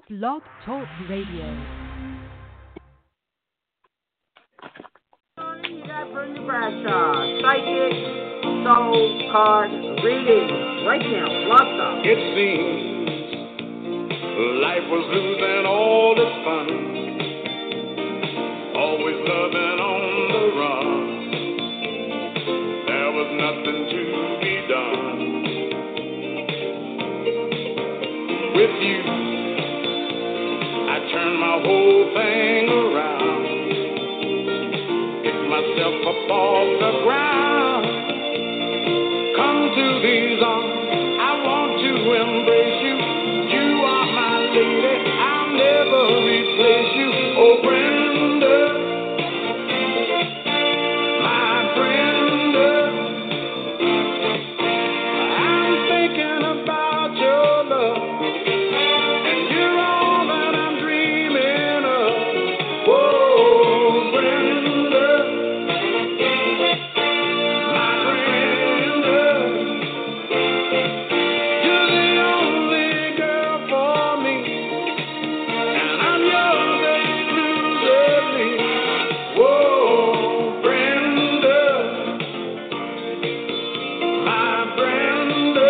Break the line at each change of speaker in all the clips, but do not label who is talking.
Blog Talk Radio.
You got Brenda Bradshaw, psychic, soul card reading right now. Blog Talk.
It seems life was losing all its fun, always loving on the run. There was nothing to be done. With you, I turned my whole thing around, picked myself up off the ground. Come to these arms, I want to embrace you. You are my lady, I'll never replace you. Oh, Brenda, my Brenda, I'm thinking about your love, and you're all that I'm dreaming of. Whoa, Brenda, my Brenda, you're the only girl for me, and I'm yours exclusively. Whoa, Brenda, my Brenda,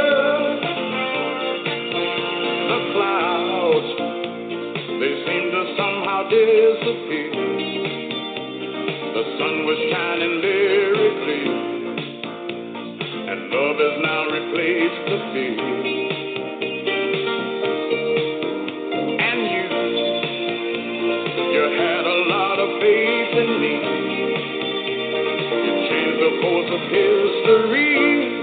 the clouds, they seem to somehow disappear. The sun was shining very clear, and love has now replaced the fear. And you had a lot of faith in me. You changed the course of history.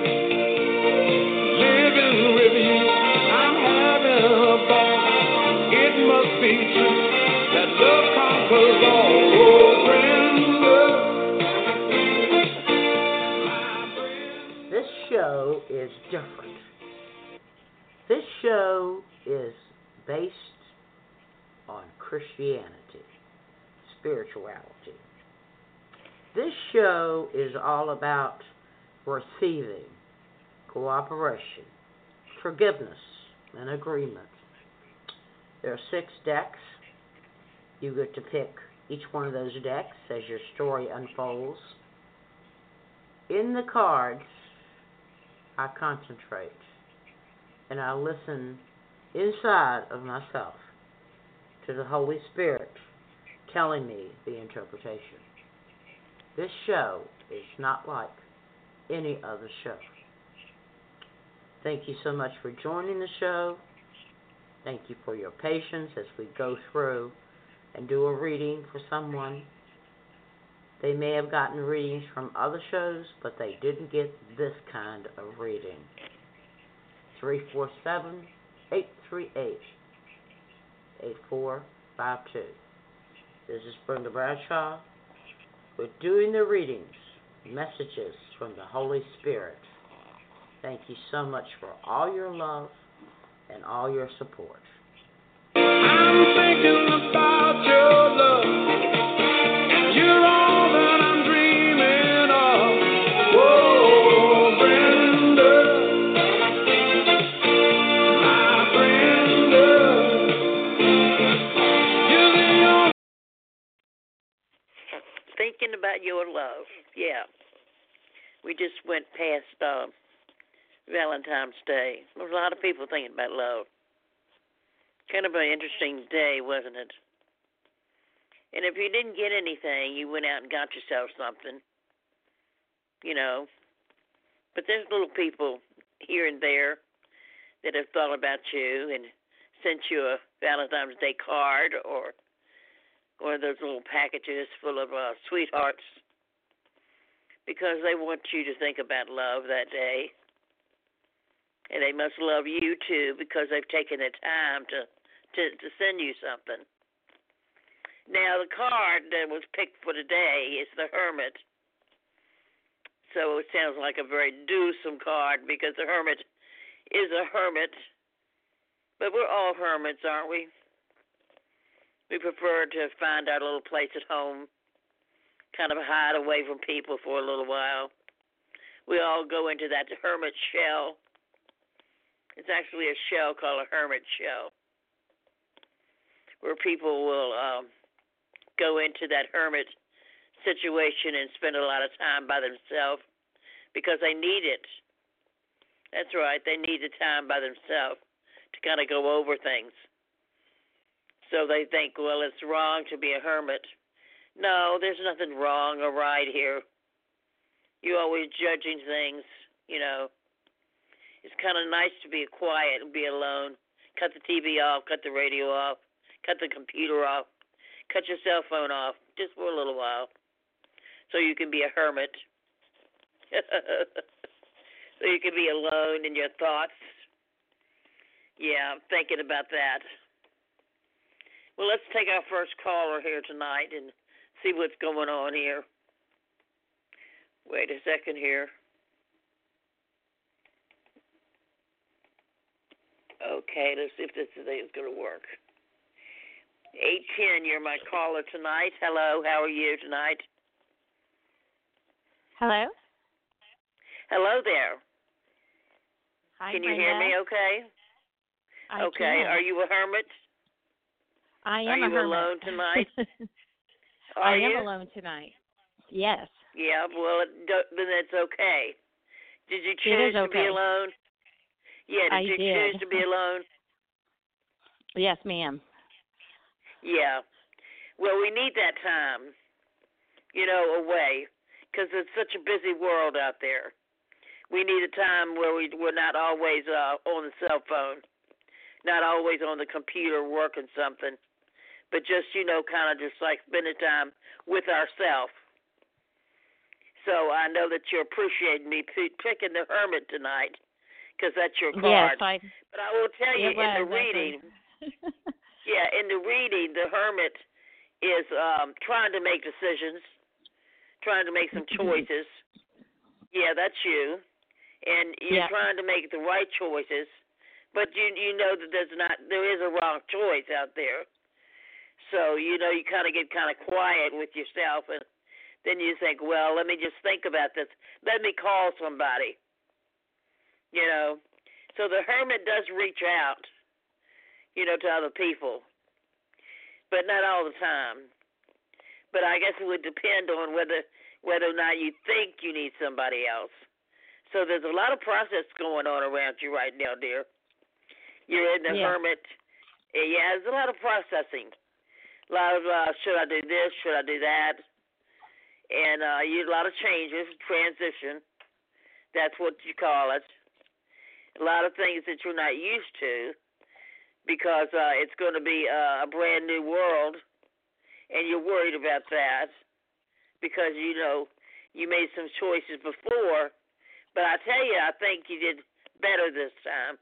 Living with you, I'm having a ball. It must be true that love conquers all. Oh, Brenda, my Brenda.
This show is different. This show is based on Christianity, spirituality. This show is all about receiving, cooperation, forgiveness, and agreement. There are 6 decks. You get to pick each one of those decks as your story unfolds. In the cards, I concentrate and I listen inside of myself to the Holy Spirit telling me the interpretation. This show is not like any other show. Thank you so much for joining the show. Thank you for your patience as we go through and do a reading for someone. They may have gotten readings from other shows, but they didn't get this kind of reading. 347-838-8452. This is Brenda Bradshaw. We're doing the readings, messages from the Holy Spirit. Thank you so much for all your love and all your support.
I'm thinking about your love, and you're all that I'm dreaming of. Whoa, Brenda, my Brenda, you're the only.
Thinking about your love. Yeah. We just went past Valentine's Day. There was a lot of people thinking about love. Kind of an interesting day, wasn't it? And if you didn't get anything, you went out and got yourself something, you know. But there's little people here and there that have thought about you and sent you a Valentine's Day card or those little packages full of sweethearts because they want you to think about love that day. And they must love you, too, because they've taken the time to send you something. Now, the card that was picked for today is the Hermit. So it sounds like a very doosome card because the Hermit is a hermit. But we're all hermits, aren't we? We prefer to find our little place at home, kind of hide away from people for a little while. We all go into that hermit shell. It's actually a shell called a hermit shell. where people will go into that hermit situation and spend a lot of time by themselves because they need it. That's right, they need the time by themselves to kind of go over things. So they think, well, it's wrong to be a hermit. No, there's nothing wrong or right here. You're always judging things, you know. It's kind of nice to be quiet and be alone. Cut the TV off, cut the radio off, cut the computer off, cut your cell phone off just for a little while so you can be a hermit. So you can be alone in your thoughts. Yeah, I'm thinking about that. Well, let's take our first caller here tonight and see what's going on here. Wait a second here. Okay, let's see if this thing is going to work. 810, you're my caller tonight. Hello, how are you tonight?
Hello?
Hello there.
Hi,
Can you
Brenda.
hear me okay? Okay,
can.
are you a hermit?
I am
Are you
a hermit.
alone tonight?
I
you?
am alone tonight. Yes.
Yeah, well, then it's okay. Did you choose to be alone? Yeah,
I
did you
did.
choose to be alone?
Yes, ma'am.
Yeah. Well, we need that time, you know, away, because it's such a busy world out there. We need a time where we're not always on the cell phone, not always on the computer working something, but just, you know, kind of just like spending time with ourselves. So I know that you're appreciating me picking the hermit tonight, because that's your card.
Yes,
But I will tell you, in the reading, in the reading, the hermit is trying to make decisions, trying to make some choices. Yeah, that's you. And you're trying to make the right choices, but you know that there is a wrong choice out there. So, you know, you kind of get kind of quiet with yourself, and then you think, well, let me just think about this. Let me call somebody, you know. So the hermit does reach out, you know, to other people, but not all the time. But I guess it would depend on whether or not you think you need somebody else. So there's a lot of process going on around you right now, dear. You're in the hermit. Yeah, there's a lot of processing. A lot of, should I do this? Should I do that? And a lot of changes, transition. That's what you call it. A lot of things that you're not used to because it's going to be a brand new world, and you're worried about that because, you know, you made some choices before. But I tell you, I think you did better this time.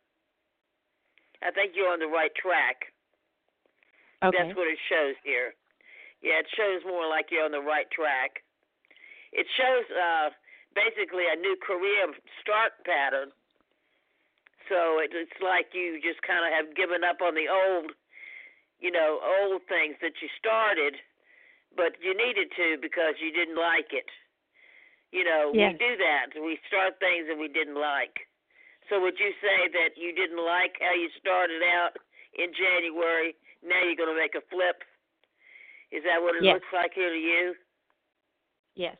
I think you're on the right track. Okay. That's what it shows here. Yeah, it shows more like you're on the right track. It shows basically a new career start pattern. So it's like you just kind of have given up on the old, you know, old things that you started, but you needed to because you didn't like it. You know, we do that. We start things that we didn't like. So would you say that you didn't like how you started out in January? Now you're going to make a flip? Is that what it looks like here to you?
Yes.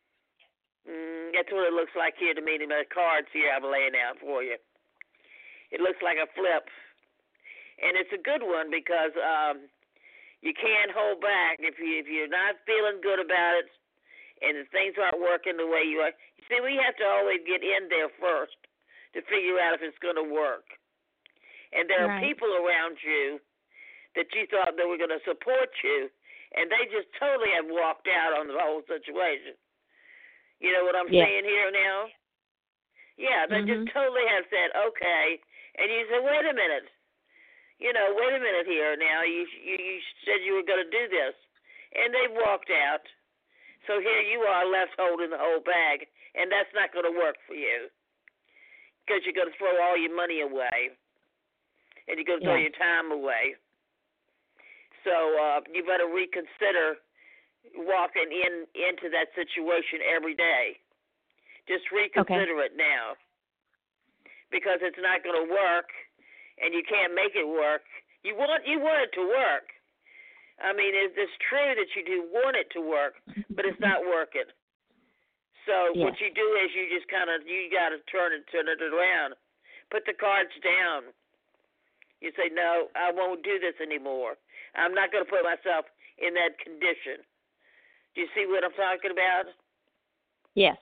That's what it looks like here to me. The cards here I'm laying out for you. It looks like a flip. And it's a good one because you can't hold back. If you're not feeling good about it, and if things aren't working the way you are. You see, we have to always get in there first to figure out if it's going to work. And there are people around you that you thought they were going to support you, and they just totally have walked out on the whole situation. You know what I'm saying here now? Yeah, they just totally have said, okay. And you say, wait a minute. You know, wait a minute here now. You said you were going to do this. And they've walked out. So here you are left holding the whole bag, and that's not going to work for you because you're going to throw all your money away, and you're going to throw your time away. So you better reconsider walking into that situation every day. Just reconsider it now because it's not going to work, and you can't make it work. You want it to work. I mean, it's true that you do want it to work, but it's not working. So
Yes.
what you do is you just you got to turn it around. Put the cards down. You say, no, I won't do this anymore. I'm not going to put myself in that condition. Do you see what I'm talking about?
Yes.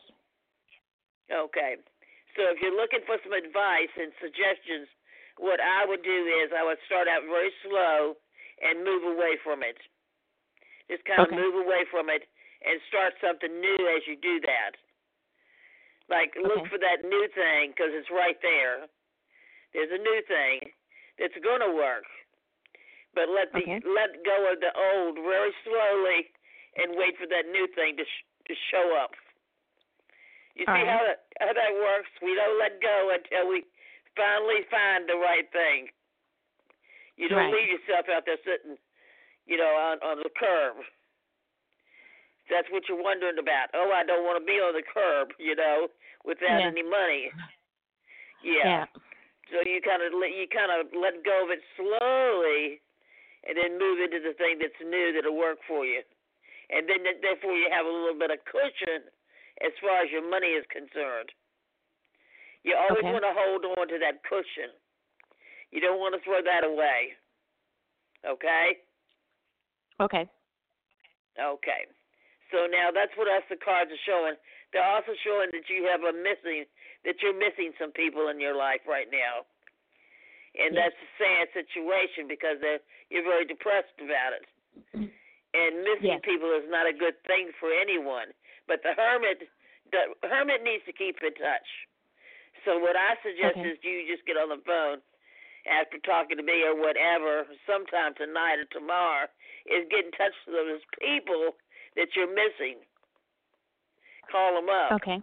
Okay. So if you're looking for some advice and suggestions, what I would do is I would start out very slow and move away from it. Just kind of move away from it and start something new as you do that. Like look for that new thing because it's right there. There's a new thing that's going to work. But let go of the old very slowly and wait for that new thing to show up. You see how that works? We don't let go until we finally find the right thing. You don't leave yourself out there sitting, on the curb. That's what you're wondering about. Oh, I don't want to be on the curb, without any money. Yeah. So you kind of let go of it slowly, and then move into the thing that's new that'll work for you, and then therefore you have a little bit of cushion as far as your money is concerned. You always want to hold on to that cushion. You don't want to throw that away. Okay?
Okay.
Okay. So now that's what the cards are showing. They're also showing that you're missing some people in your life right now. And that's a sad situation because you're very depressed about it. And missing people is not a good thing for anyone. But the hermit needs to keep in touch. So what I suggest is you just get on the phone after talking to me or whatever, sometime tonight or tomorrow, is get in touch with those people that you're missing. Call them up.
Okay.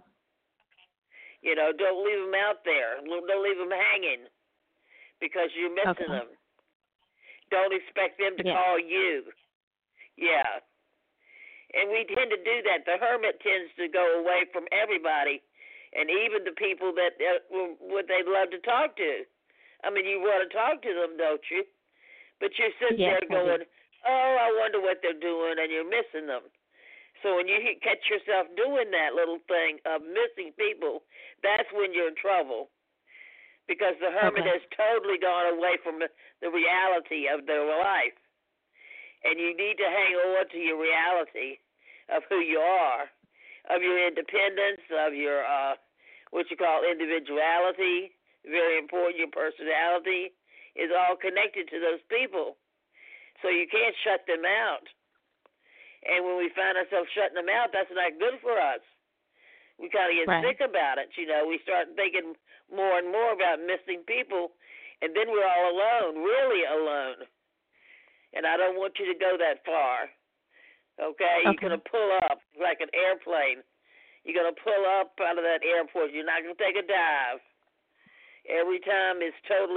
Don't leave them out there. Don't leave them hanging because you're missing them. Don't expect them to call you. Yeah. And we tend to do that. The hermit tends to go away from everybody, and even the people that what they'd love to talk to. I mean, you want to talk to them, don't you? But you're sitting there going, oh, I wonder what they're doing, and you're missing them. So when you catch yourself doing that little thing of missing people, that's when you're in trouble because the hermit has totally gone away from the reality of their life. And you need to hang on to your reality of who you are, of your independence, of your what you call individuality. Very important. Your personality is all connected to those people. So you can't shut them out. And when we find ourselves shutting them out, that's not good for us. We kind of get sick about it. We start thinking more and more about missing people, and then we're all alone, really alone. And I don't want you to go that far. Okay? You're going to pull up like an airplane. You're going to pull up out of that airport. You're not going to take a dive. Every time it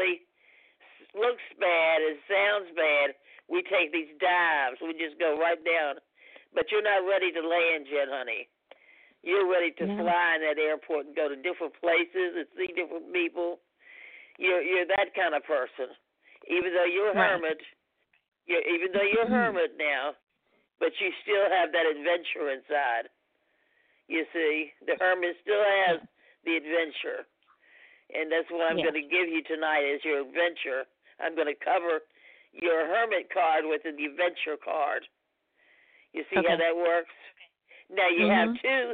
looks bad, it sounds bad, we take these dives. We just go right down. But you're not ready to land yet, honey. You're ready to fly in that airport and go to different places and see different people. You're that kind of person. Even though you're a hermit, you're a hermit now, but you still have that adventure inside. You see, the hermit still has the adventure. And that's what I'm going to give you tonight is your adventure. I'm going to cover your hermit card with the adventure card. You see how that works? Now you have two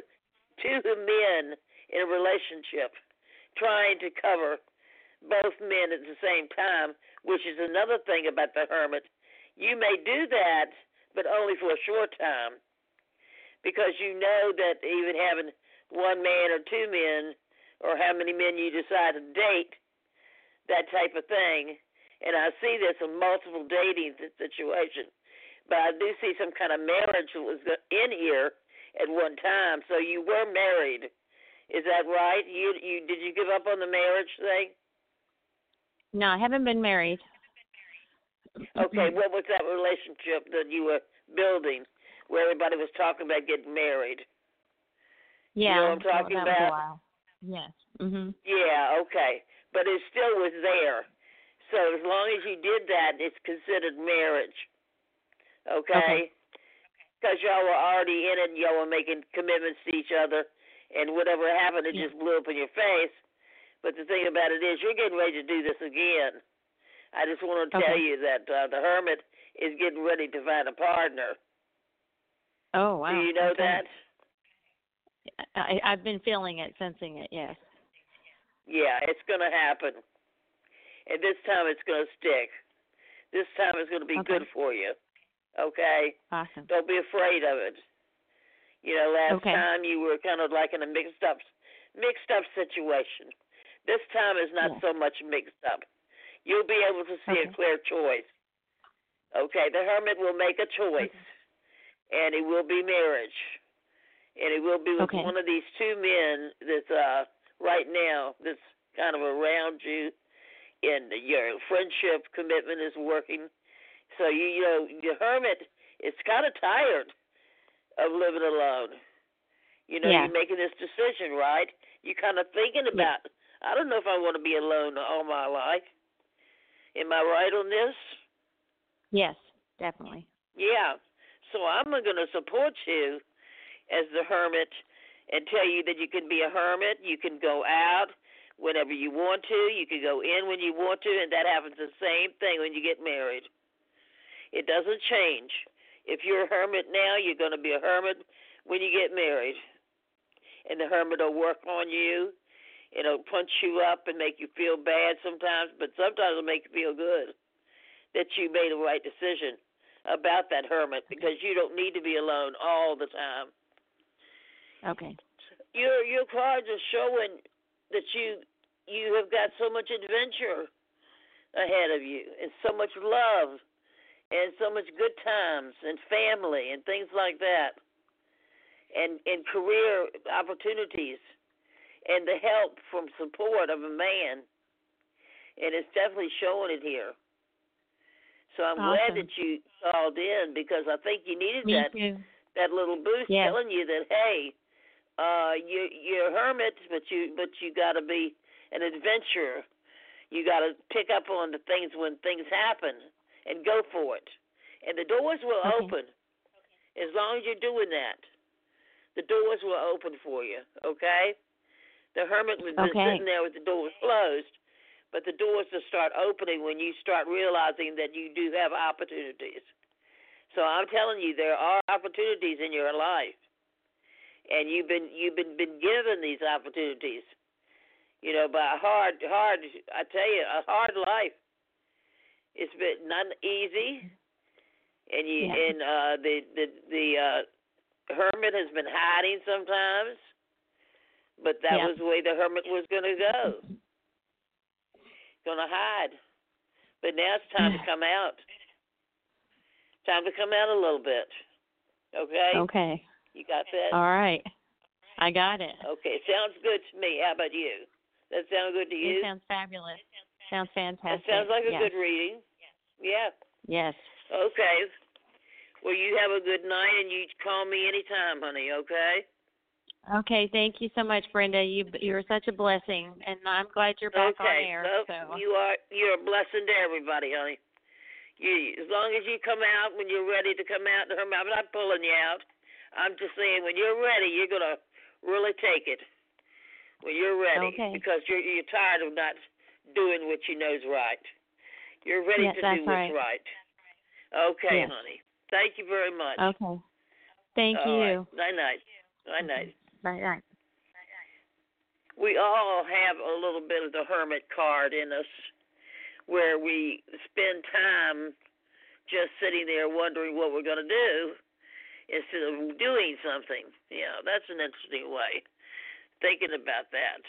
men in a relationship trying to cover both men at the same time, which is another thing about the hermit. You may do that, but only for a short time, because you know that even having one man or two men, or how many men you decide to date, that type of thing. And I see this in multiple dating situations, but I do see some kind of marriage that was in here at one time. So you were married, is that right? Did you give up on the marriage thing?
No, I haven't been married.
Okay, what was that relationship that you were building where everybody was talking about getting married?
Yeah,
you know what I'm talking
that
about?
Was a while. Yes.
Yeah, okay. But it still was there. So as long as you did that, it's considered marriage. Okay? Because y'all were already in it and y'all were making commitments to each other, and whatever happened, it just blew up in your face. But the thing about it is, you're getting ready to do this again. I just want to tell you that the hermit is getting ready to find a partner.
Oh, wow.
Do you know that?
I've been feeling it, sensing it, yes.
Yeah, it's going to happen. And this time it's going to stick. This time it's going to be good for you. Okay?
Awesome.
Don't be afraid of it. You know, last time you were kind of like in a mixed up situation. This time is not so much mixed up. You'll be able to see a clear choice. Okay, the hermit will make a choice, and it will be marriage, and it will be with one of these two men that's right now that's kind of around you, and your friendship commitment is working. So you know the hermit is kind of tired of living alone. You know, you're making this decision, right? You're kind of thinking about, I don't know if I want to be alone all my life. Am I right on this?
Yes, definitely.
Yeah. So I'm going to support you as the hermit and tell you that you can be a hermit. You can go out whenever you want to. You can go in when you want to, and that happens the same thing when you get married. It doesn't change. If you're a hermit now, you're going to be a hermit when you get married. And the hermit will work on you. It'll punch you up and make you feel bad sometimes, but sometimes it'll make you feel good that you made the right decision about that hermit, because you don't need to be alone all the time.
Okay.
Your cards are showing that you have got so much adventure ahead of you, and so much love, and so much good times, and family, and things like that, and career opportunities, and the help from support of a man. And it's definitely showing it here. So I'm glad that you called in, because I think you needed that little boost telling you that, hey, you're a hermit, but you got to be an adventurer. You got to pick up on the things when things happen and go for it. And the doors will open as long as you're doing that. The doors will open for you, okay? The hermit was sitting there with the doors closed, but the doors will start opening when you start realizing that you do have opportunities. So I'm telling you, there are opportunities in your life, and you've been given these opportunities. You know, by a hard. I tell you, a hard life. It's been not easy, and the hermit has been hiding sometimes. But that was the way the hermit was going to go. Going to hide. But now it's time to come out. Time to come out a little bit. Okay?
Okay.
You got that?
All right. I got it.
Okay. Sounds good to me. How about you? That sound good to you?
It sounds fabulous. Sounds fantastic.
That sounds like a good reading. Yeah.
Yes.
Okay. Well, you have a good night, and you call me anytime, honey, okay?
Okay, thank you so much, Brenda. You're such a blessing, and I'm glad you're back on air.
So you're a blessing to everybody, honey. As long as you come out when you're ready to come out, I'm not pulling you out. I'm just saying when you're ready, you're gonna really take it. When you're ready, because you're tired of not doing what you know is right. You're ready to do what's right. Okay, honey. Thank you very much.
Okay. Thank you.
Right. Night.
Bye.
We all have a little bit of the hermit card in us, where we spend time just sitting there wondering what we're going to do instead of doing something. Yeah, that's an interesting way, thinking about that.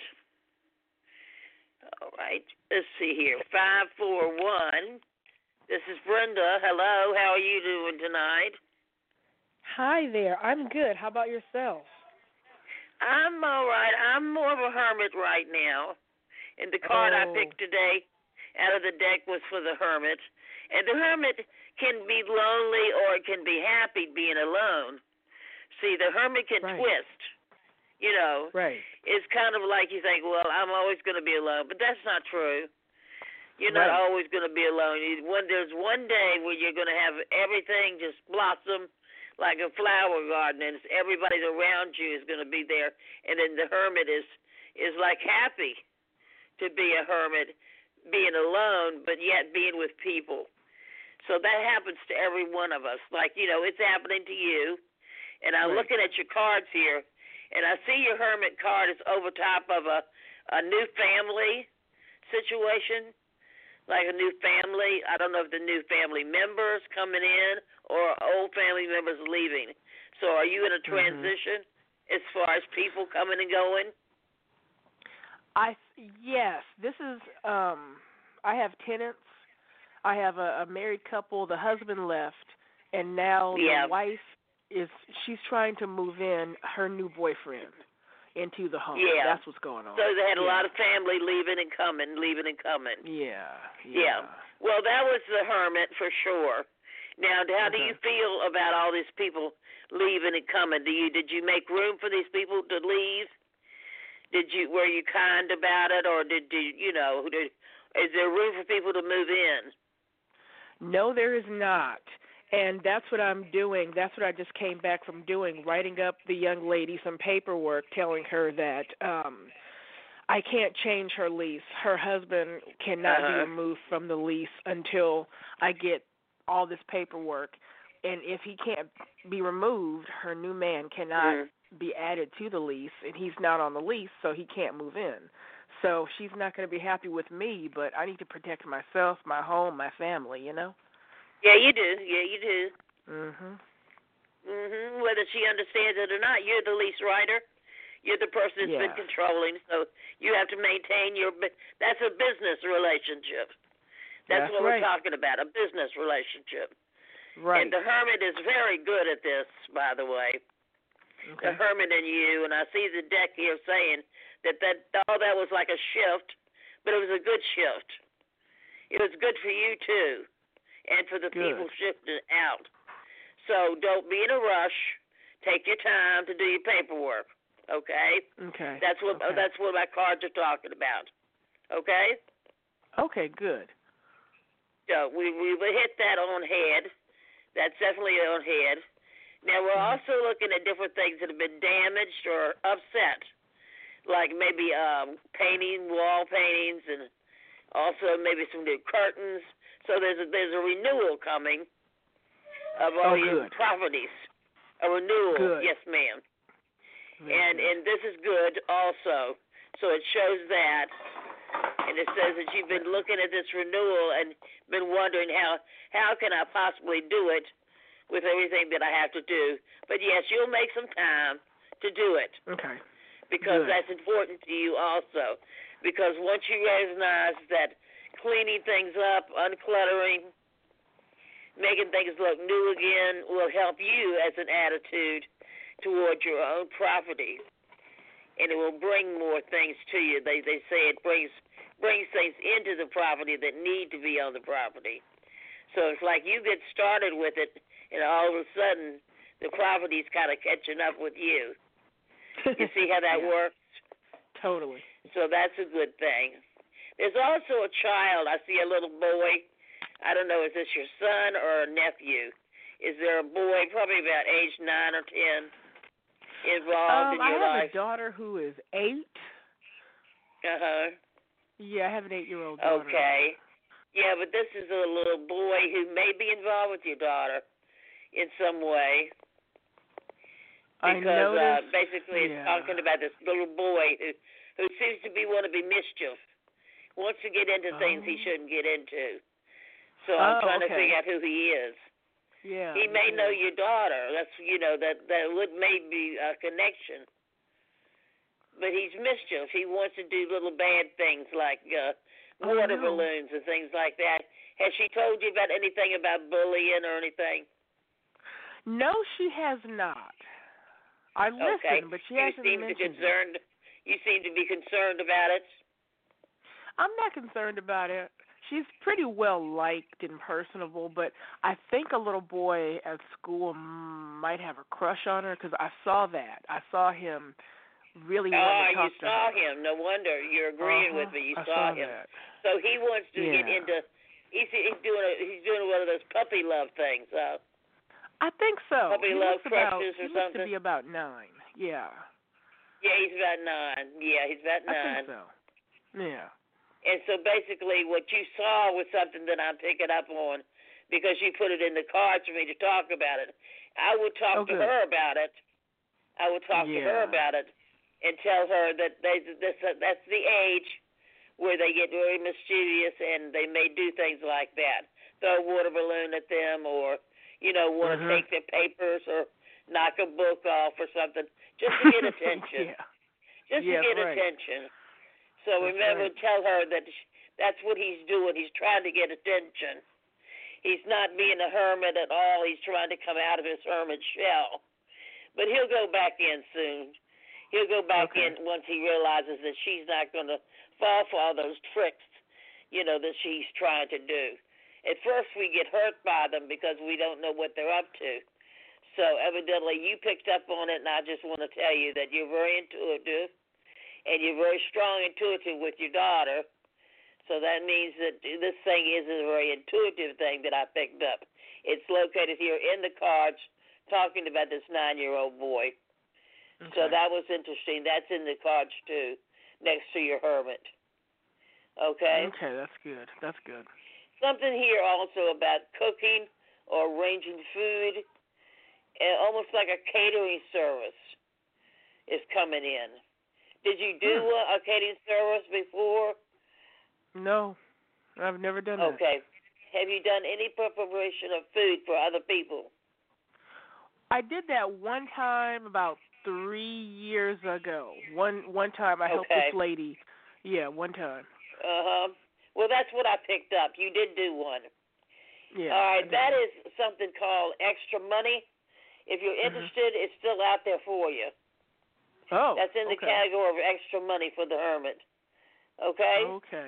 All right, let's see here. 541. This is Brenda. Hello, how are you doing tonight?
Hi there. I'm good. How about yourself?
I'm all right. I'm more of a hermit right now. And the card I picked today out of the deck was for the hermit. And the hermit can be lonely or it can be happy being alone. See, the hermit can twist, you know.
Right.
It's kind of like you think, well, I'm always going to be alone. But that's not true. You're not
Right.
always going to be alone. There's one day where you're going to have everything just blossom like a flower garden, and everybody around you is going to be there. And then the hermit is like happy to be a hermit, being alone, but yet being with people. So that happens to every one of us. Like, it's happening to you. And I'm
Right.
looking at your cards here, and I see your hermit card is over top of a new family situation, like a new family. I don't know if the new family members coming in or old family members leaving. So are you in a transition as far as people coming and going?
Yes, this is I have tenants. I have a married couple. The husband left, and now the wife she's trying to move in her new boyfriend into the home.
Yeah.
That's what's going on.
So they had a lot of family leaving and coming, leaving and coming.
Yeah.
Well, that was the hermit for sure. Now, how do you feel about all these people leaving and coming? Did you make room for these people to leave? Were you kind about it, or is there room for people to move in?
No, there is not. And that's what I'm doing. That's what I just came back from doing, writing up the young lady some paperwork telling her that I can't change her lease. Her husband cannot be removed from the lease until I get all this paperwork. And if he can't be removed, her new man cannot be added to the lease, and he's not on the lease, so he can't move in. So she's not going to be happy with me, but I need to protect myself, my home, my family,
Yeah, you do. Yeah, you do. Whether she understands it or not, you're the lease writer. You're the person that's been controlling, so you have to maintain that's a business relationship. That's what we're talking about, a business relationship.
Right.
And the hermit is very good at this, by the way. The hermit in you, and I see the deck here saying that was like a shift, but it was a good shift. It was good for you, too, and for the people shifting out. So don't be in a rush. Take your time to do your paperwork, okay?
Okay.
That's what my cards are talking about, okay?
Okay, good.
So we hit that on head. That's definitely on head. Now, we're also looking at different things that have been damaged or upset, like maybe wall paintings, and also maybe some new curtains. So there's a renewal coming of all your properties. A renewal, yes, ma'am. And this is good also. So it shows that, and it says that you've been looking at this renewal and been wondering how can I possibly do it with everything that I have to do. But, yes, you'll make some time to do it.
Okay.
Because that's important to you also. Because once you recognize that cleaning things up, uncluttering, making things look new again will help you as an attitude toward your own property. And it will bring more things to you. They say it brings things into the property that need to be on the property. So it's like you get started with it, and all of a sudden the property's kind of catching up with you. You see how that works?
Totally.
So that's a good thing. There's also a child. I see a little boy. I don't know, is this your son or a nephew? Is there a boy, probably about age 9 or 10, involved in your life?
I have a daughter who is 8. Yeah, I have an 8-year-old daughter.
Okay. Yeah, but this is a little boy who may be involved with your daughter in some way. Because basically it's talking about this little boy who seems to want to be mischief, wants to get into things he shouldn't get into. So I'm trying to figure out who he is.
Yeah.
He may know your daughter. That's that would maybe a connection. But he's mischief. He wants to do little bad things like water balloons and things like that. Has she told you about anything about bullying or anything?
No, she has not. I listen, but she hasn't mentioned it.
You seem to be concerned about it?
I'm not concerned about it. She's pretty well liked and personable, but I think a little boy at school might have a crush on her because I saw that. I saw him really wanted to talk
you
to
saw
her.
him. No wonder you're agreeing with me. You
I
saw him.
That.
So he wants to
Yeah.
get into. He's doing one of those puppy love things.
I think so.
Puppy
He
love
looks about,
crushes or
he
something.
looks to be about 9. Yeah.
Yeah, he's about 9. Yeah, he's about 9.
I think so. Yeah.
And so basically, what you saw was something that I'm picking up on because you put it in the cards for me to talk about it. I would talk to her about it. I would talk to her about it and tell her that that's the age where they get very mischievous and they may do things like that. Throw a water balloon at them or, want to take their papers or knock a book off or something just to get attention. Just to get attention. So remember, tell her that that's what he's doing. He's trying to get attention. He's not being a hermit at all. He's trying to come out of his hermit shell. But he'll go back in soon. He'll go back in once he realizes that she's not going to fall for all those tricks, that she's trying to do. At first we get hurt by them because we don't know what they're up to. So evidently you picked up on it, and I just want to tell you that you're very intuitive, and you're very strong intuitive with your daughter. So that means that this thing is a very intuitive thing that I picked up. It's located here in the cards talking about this 9-year-old boy. Okay. So that was interesting. That's in the cards, too, next to your hermit. Okay?
Okay, that's good. That's good.
Something here also about cooking or arranging food, and almost like a catering service is coming in. Did you do a catering service before?
No, I've never done that.
Okay. Have you done any preparation of food for other people?
I did that one time about 3 years ago. One time I helped this lady. Yeah, one time.
Well, that's what I picked up. You did do one.
Yeah.
All right, that is something called extra money. If you're interested, it's still out there for you.
Oh,
that's in the category of extra money for the hermit. Okay?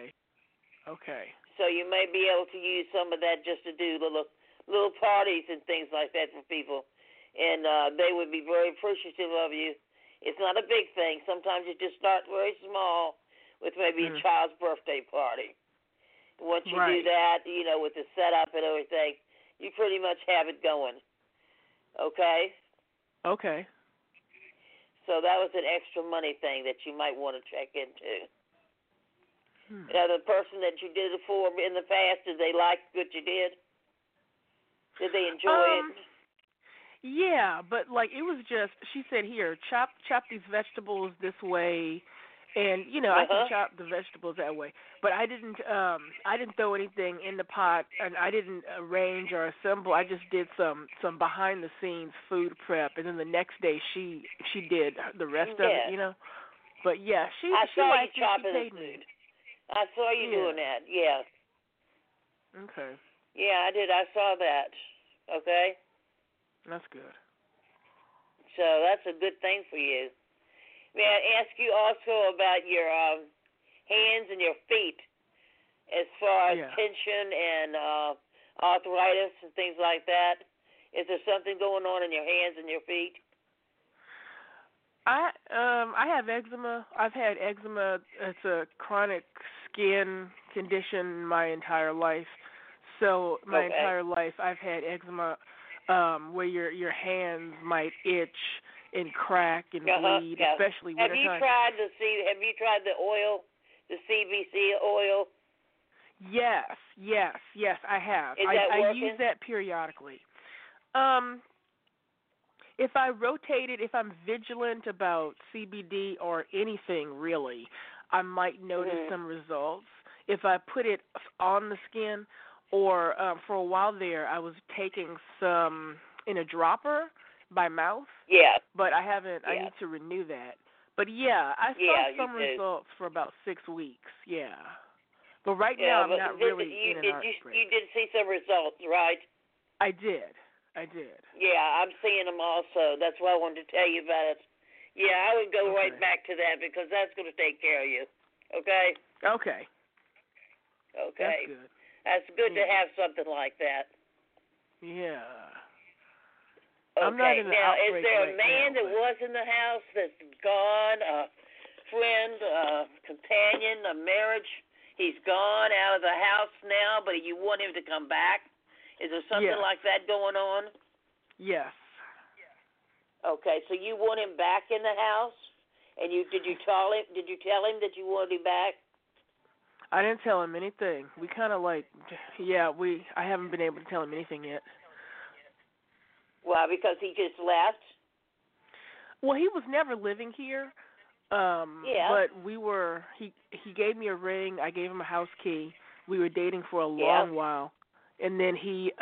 Okay.
So you may be able to use some of that just to do little parties and things like that for people. And they would be very appreciative of you. It's not a big thing. Sometimes you just start very small with maybe a child's birthday party. Once you do that, with the setup and everything, you pretty much have it going. Okay?
Okay.
So that was an extra money thing that you might want to check into. Now, the person that you did it for in the past, did they like what you did? Did they enjoy it?
Yeah, but it was just, she said, here, chop these vegetables this way, and I can chop the vegetables that way. But I didn't throw anything in the pot, and I didn't arrange or assemble. I just did some behind the scenes food prep, and then the next day she did the rest of it, But yeah, she
saw
liked
you chopping
the
food. I saw you doing that. Yeah.
Okay.
Yeah, I did. I saw that. Okay.
That's good.
So that's a good thing for you. May I ask you also about your hands and your feet, as far as tension and arthritis and things like that? Is there something going on in your hands and your feet?
I have eczema. I've had eczema. It's a chronic skin condition my entire life. So my entire life I've had eczema, where your hands might itch and crack and bleed, especially winter time.
Have you tried the oil, the CBC oil?
Yes, I have. I use that periodically. If I rotate it, if I'm vigilant about CBD or anything really, I might notice some results. If I put it on the skin, or for a while there, I was taking some in a dropper by mouth.
Yeah.
But I haven't. I need to renew that. But I saw some results for about 6 weeks. Yeah. But right now I'm not really in an art break.
You did see some results, right?
I did.
Yeah, I'm seeing them also. That's why I wanted to tell you about it. Yeah, I would go right back to that because that's going to take care of you. Okay?
Okay. That's good.
That's good to have something like that.
Yeah. I'm not in an
now, is
outbreak
there a
right
man
now,
that was in the house that's gone, a friend, a companion, a marriage? He's gone out of the house now, but you want him to come back? Is there something like that going on?
Yes.
Okay, so you want him back in the house? And did you tell him that you wanted him back?
I didn't tell him anything. We kind of I haven't been able to tell him anything yet.
Why? Because he just left?
Well, he was never living here. But he gave me a ring. I gave him a house key. We were dating for a long while. And then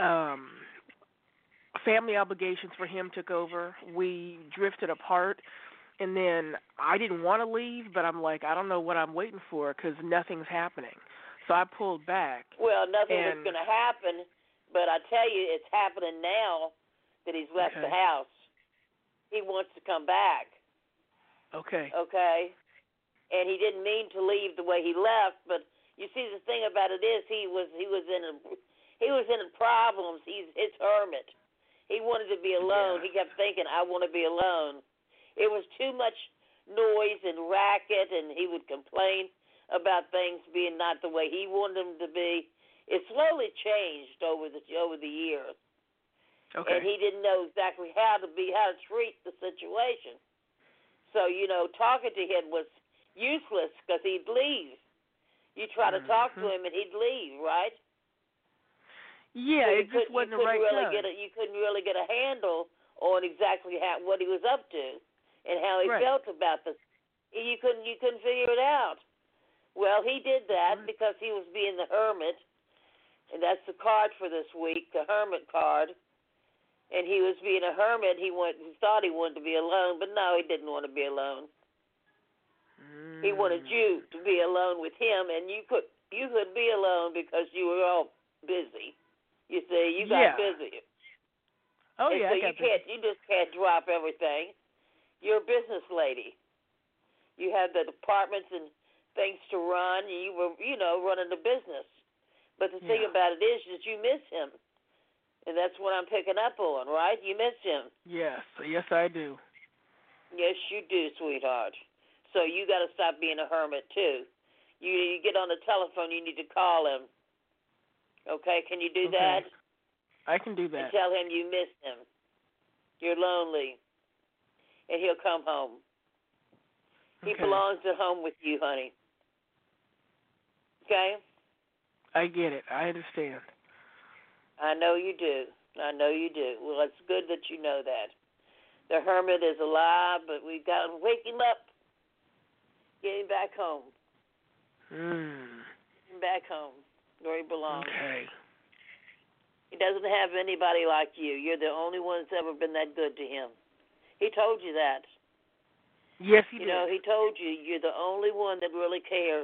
family obligations for him took over. We drifted apart. And then I didn't want to leave, but I'm like, I don't know what I'm waiting for because nothing's happening. So I pulled back.
Well, nothing was going to happen, but I tell you, it's happening now that he's left the house. He wants to come back.
Okay.
Okay? And he didn't mean to leave the way he left, but you see, the thing about it is he was in problems. He's hermit. He wanted to be alone. He kept thinking, I want to be alone. It was too much noise and racket, and he would complain about things being not the way he wanted them to be. It slowly changed over the years.
Okay.
And he didn't know exactly how to treat the situation. So, talking to him was useless because he'd leave. You try to talk to him and he'd leave, right?
Yeah,
so
it just wasn't the right time.
You couldn't really get a handle on exactly what he was up to and how he felt about this. You couldn't figure it out. Well, he did that because he was being the hermit, and that's the card for this week, the hermit card. And he was being a hermit. He thought he wanted to be alone, but no, he didn't want to be alone. He wanted you to be alone with him, and you could be alone because you were all busy. You see, you got busy.
Oh,
and
yeah,
so you just can't drop everything. You're a business lady. You have the departments and things to run. You were, running the business. But the thing about it is that you miss him. And that's what I'm picking up on, right? You miss him.
Yes, I do.
Yes, you do, sweetheart. So you got to stop being a hermit, too. You get on the telephone, you need to call him. Okay, can you do that?
I can do that.
And tell him you miss him. You're lonely. And he'll come home. He belongs at home with you, honey. Okay?
I get it. I understand.
I know you do. Well, it's good that you know that. The hermit is alive, but we've got to wake him up. Get him back home. Get him back home where he belongs.
Okay.
He doesn't have anybody like you. You're the only one that's ever been that good to him. He told you that.
Yes, he did.
He told you you're the only one that really cares.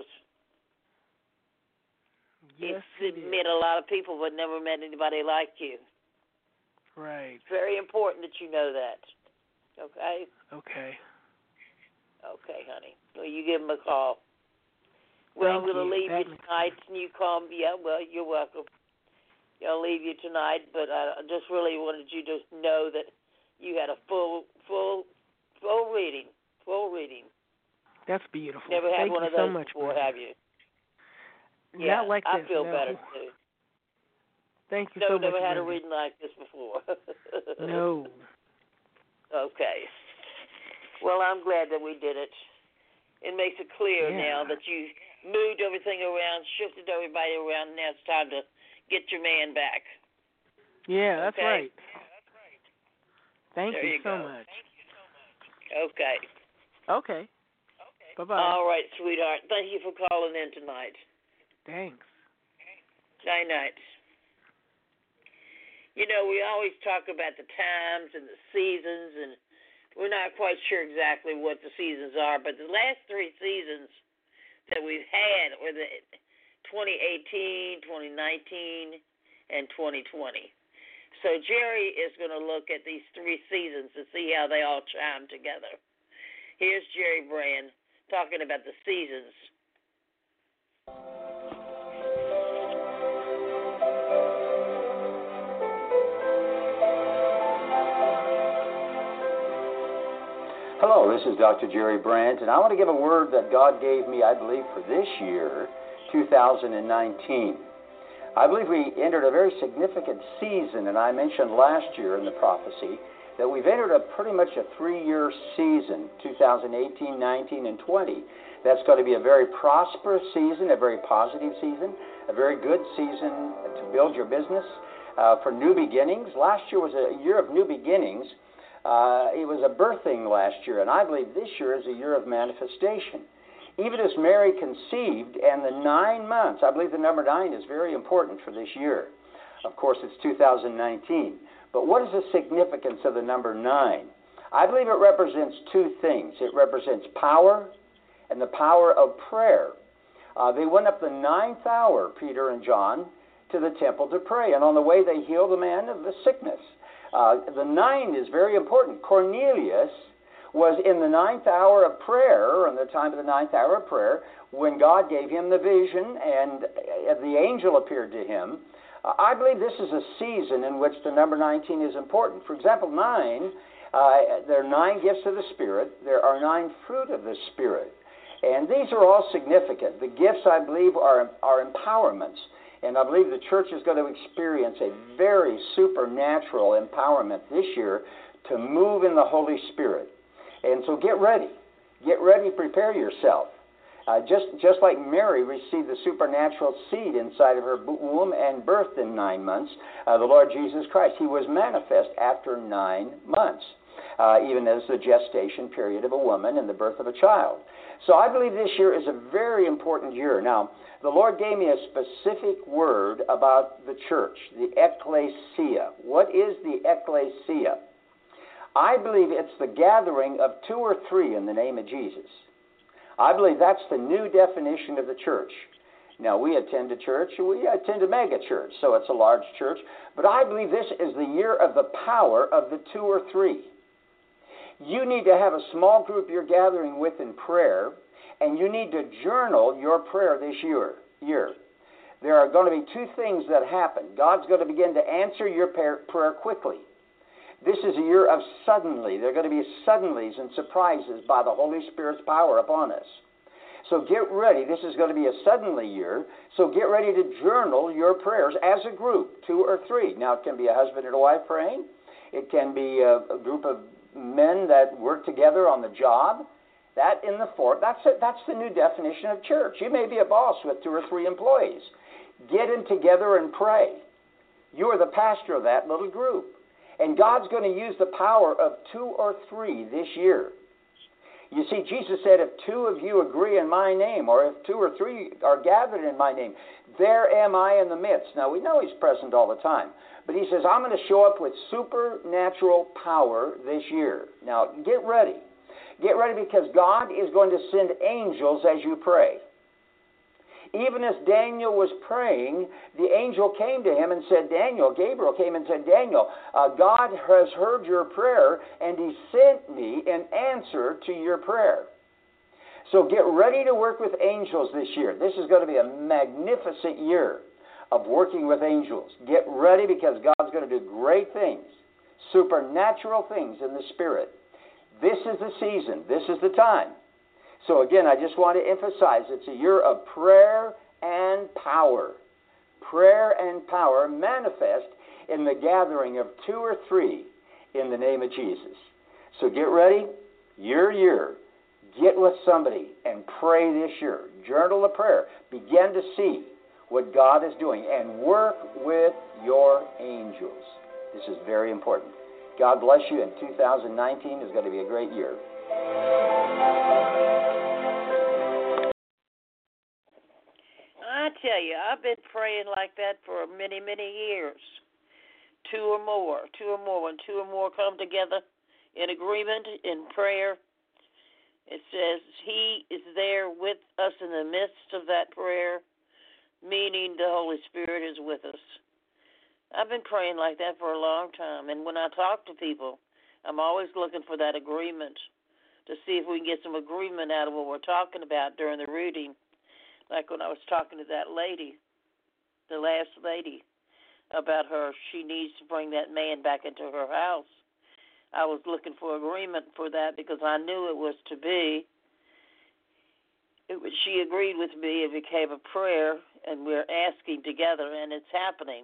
Yes,
he met a lot of people, but never met anybody like you.
Right.
It's very important that you know that. Okay?
Okay.
Okay, honey. Well, you give him a call. Well, I'm going to leave you tonight, and you call me. Yeah, well, you're welcome. I'll leave you tonight, but I just really wanted you to know that you had a full reading. Full reading.
That's beautiful.
Never had
Thank
one
you
of those
so much,
before,
Brenda.
have you? Yeah,
not like
I
this.
feel
No.
better too.
Thank you so much.
Never had
Brenda.
a reading like this before.
No.
Okay. Well, I'm glad that we did it. It makes it clear now that you moved everything around, shifted everybody around. Now it's time to get your man back.
Yeah, that's
right.
Thank
there
you so
go.
much.
Okay.
Okay. Bye-bye.
All right, sweetheart. Thank you for calling in tonight.
Thanks.
Night-night. We always talk about the times and the seasons, and we're not quite sure exactly what the seasons are, but the last 3 seasons that we've had were the 2018, 2019, and 2020. So Jerry is going to look at these 3 seasons to see how they all chime together. Here's Jerry Brand talking about the seasons.
Hello, this is Dr. Jerry Brandt, and I want to give a word that God gave me, I believe, for this year, 2019. I believe we entered a very significant season, and I mentioned last year in the prophecy that we've entered pretty much a 3-year season, 2018, 19, and 20. That's going to be a very prosperous season, a very positive season, a very good season to build your business for new beginnings. Last year was a year of new beginnings. It was a birthing last year, and I believe this year is a year of manifestation. Even as Mary conceived, and the 9 months, I believe the number 9 is very important for this year. Of course, it's 2019. But what is the significance of the number 9? I believe it represents two things. It represents power and the power of prayer. They went up the 9th hour, Peter and John, to the temple to pray, and on the way they healed the man of the sickness. The 9 is very important. Cornelius was in the 9th hour of prayer, in the time of the 9th hour of prayer, when God gave him the vision and the angel appeared to him. I believe this is a season in which the number 19 is important. For example, 9, there are 9 gifts of the Spirit. There are 9 fruit of the Spirit. And these are all significant. The gifts, I believe, are empowerments. And I believe the church is going to experience a very supernatural empowerment this year to move in the Holy Spirit. And so get ready. Get ready, prepare yourself. Just like Mary received the supernatural seed inside of her womb and birthed in 9 months, the Lord Jesus Christ, he was manifest after 9 months, even as the gestation period of a woman and the birth of a child. So I believe this year is a very important year. Now, the Lord gave me a specific word about the church, the ecclesia. What is the ecclesia? I believe it's the gathering of 2 or 3 in the name of Jesus. I believe that's the new definition of the church. Now, we attend a church, we attend a mega church, so it's a large church, but I believe this is the year of the power of the 2 or 3. You need to have a small group you're gathering with in prayer, and you need to journal your prayer this year. There are going to be 2 things that happen. God's going to begin to answer your prayer quickly. This is a year of suddenly. There are going to be suddenlies and surprises by the Holy Spirit's power upon us. So get ready. This is going to be a suddenly year. So get ready to journal your prayers as a group, 2 or 3. Now, it can be a husband and a wife praying. It can be a group of men that work together on the job. That's the new definition of church. You may be a boss with 2 or 3 employees. Get in together and pray. You are the pastor of that little group. And God's going to use the power of 2 or 3 this year. You see, Jesus said, if 2 of you agree in my name, or if 2 or 3 are gathered in my name, there am I in the midst. Now, we know he's present all the time. But he says, I'm going to show up with supernatural power this year. Now, get ready. Get ready because God is going to send angels as you pray. Even as Daniel was praying, the angel came to him and said, Gabriel came and said, Daniel, God has heard your prayer, and he sent me an answer to your prayer. So get ready to work with angels this year. This is going to be a magnificent year of working with angels. Get ready because God's going to do great things, supernatural things in the Spirit. This is the season. This is the time. So again, I just want to emphasize it's a year of prayer and power. Prayer and power manifest in the gathering of 2 or 3 in the name of Jesus. So get ready, year. Get with somebody and pray this year. Journal a prayer. Begin to see what God is doing and work with your angels. This is very important. God bless you, and 2019 is going to be a great year.
I tell you, I've been praying like that for many, many years. 2 or more. When 2 or more come together in agreement, in prayer, it says he is there with us in the midst of that prayer, meaning the Holy Spirit is with us. I've been praying like that for a long time, and when I talk to people, I'm always looking for that agreement to see if we can get some agreement out of what we're talking about during the reading. Like when I was talking to that lady, the last lady, about she needs to bring that man back into her house. I was looking for agreement for that because I knew it was to be. She agreed with me. It became a prayer, and we're asking together, and it's happening.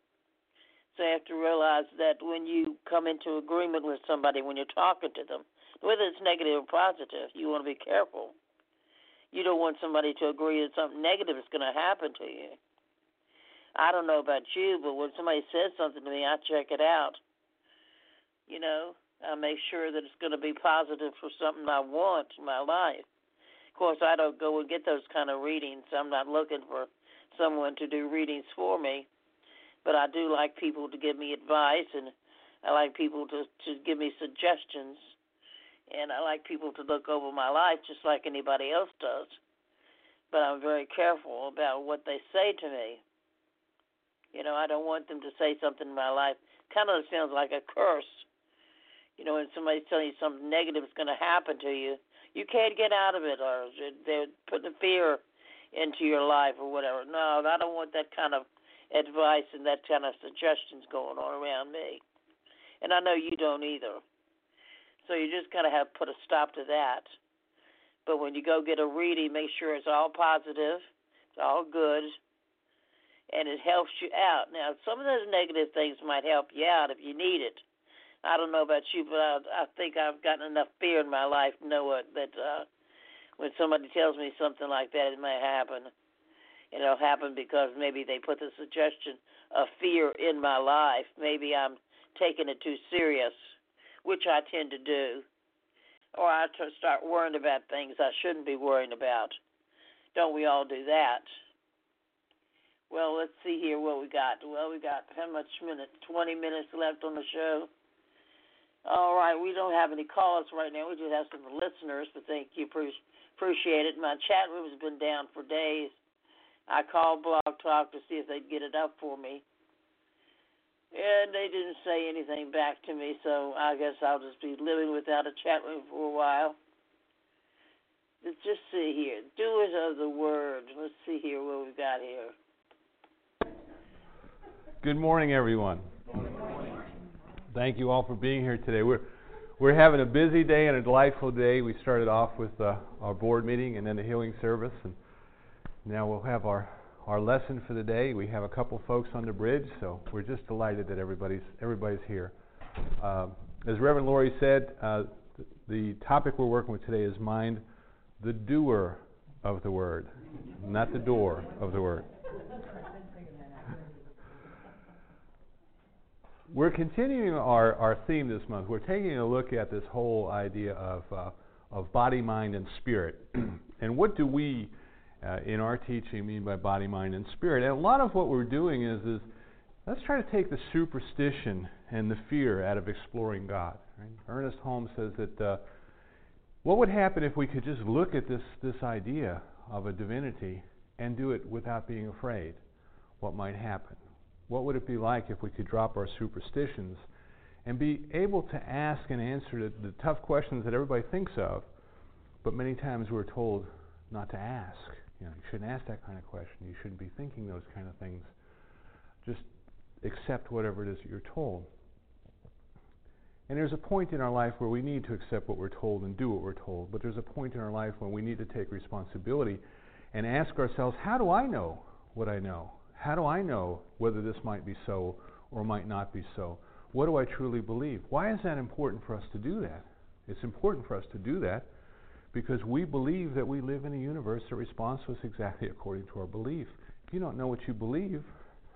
So you have to realize that when you come into agreement with somebody, when you're talking to them, whether it's negative or positive, you want to be careful. You don't want somebody to agree that something negative is going to happen to you. I don't know about you, but when somebody says something to me, I check it out. You know, I make sure that it's going to be positive for something I want in my life. Of course, I don't go and get those kind of readings. I'm not looking for someone to do readings for me. But I do like people to give me advice, and I like people to give me suggestions. And I like people to look over my life just like anybody else does. But I'm very careful about what they say to me. You know, I don't want them to say something in my life. Kind of sounds like a curse. You know, when somebody's telling you something negative is going to happen to you, you can't get out of it, or they're putting fear into your life or whatever. No, I don't want that kind of advice and that kind of suggestions going on around me. And I know you don't either. So you just kind of have to put a stop to that. But when you go get a reading, make sure it's all positive, it's all good, and it helps you out. Now, some of those negative things might help you out if you need it. I don't know about you, but I think I've gotten enough fear in my life to know that when somebody tells me something like that, it may happen. And it'll happen because maybe they put the suggestion of fear in my life. Maybe I'm taking it too serious, which I tend to do. Or I start worrying about things I shouldn't be worrying about. Don't we all do that? Well, let's see here what we got. Well, we got how much minutes? 20 minutes left on the show. All right, we don't have any callers right now. We just have some listeners, but thank you. Appreciate it. My chat room has been down for days. I called Blog Talk to see if they'd get it up for me. And they didn't say anything back to me, so I guess I'll just be living without a chat room for a while. Let's just see here. Doers of the Word. Let's see here what we've got here.
Good morning, everyone. Thank you all for being here today. We're having a busy day and a delightful day. We started off with our board meeting and then the healing service, and now we'll have our lesson for the day. We have a couple folks on the bridge, so we're just delighted that everybody's here. As Reverend Laurie said, the topic we're working with today is mind, the doer of the word, not the door of the word. We're continuing our theme this month. We're taking a look at this whole idea of body, mind, and spirit. And what do we, in our teaching, mean by body, mind, and spirit? And a lot of what we're doing is let's try to take the superstition and the fear out of exploring God. Right? Ernest Holmes says that what would happen if we could just look at this idea of a divinity and do it without being afraid? What might happen? What would it be like if we could drop our superstitions and be able to ask and answer the tough questions that everybody thinks of, but many times we're told not to ask. You shouldn't ask that kind of question. You shouldn't be thinking those kind of things. Just accept whatever it is that you're told. And there's a point in our life where we need to accept what we're told and do what we're told, but there's a point in our life when we need to take responsibility and ask ourselves, how do I know what I know? How do I know whether this might be so or might not be so? What do I truly believe? Why is that important for us to do that? It's important for us to do that because we believe that we live in a universe that responds to us exactly according to our belief. If you don't know what you believe,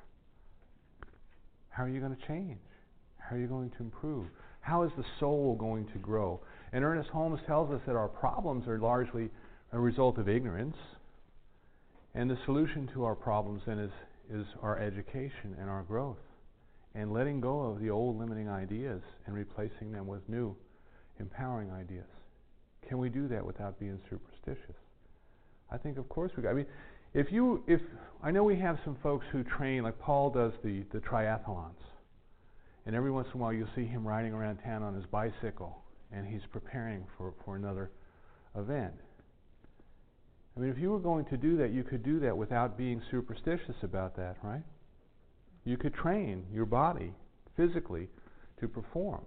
how are you going to change? How are you going to improve? How is the soul going to grow? And Ernest Holmes tells us that our problems are largely a result of ignorance, and the solution to our problems then is our education and our growth, and letting go of the old limiting ideas and replacing them with new, empowering ideas. Can we do that without being superstitious? I think, of course, we can. I mean, if I know we have some folks who train, like Paul does the triathlons, and every once in a while you'll see him riding around town on his bicycle, and he's preparing for another event. I mean, if you were going to do that, you could do that without being superstitious about that, right? You could train your body physically to perform